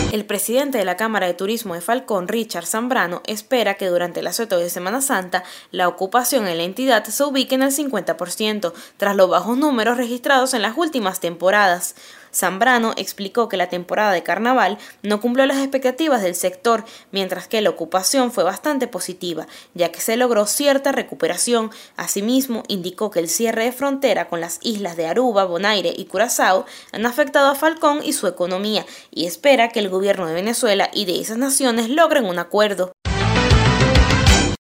El presidente de la Cámara de Turismo de Falcón, Richard Zambrano, espera que durante el asueto de Semana Santa la ocupación en la entidad se ubique en el 50%, tras los bajos números registrados en las últimas temporadas. Zambrano explicó que la temporada de carnaval no cumplió las expectativas del sector, mientras que la ocupación fue bastante positiva, ya que se logró cierta recuperación. Asimismo, indicó que el cierre de frontera con las islas de Aruba, Bonaire y Curazao han afectado a Falcón y su economía, y espera que el gobierno de Venezuela y de esas naciones logren un acuerdo.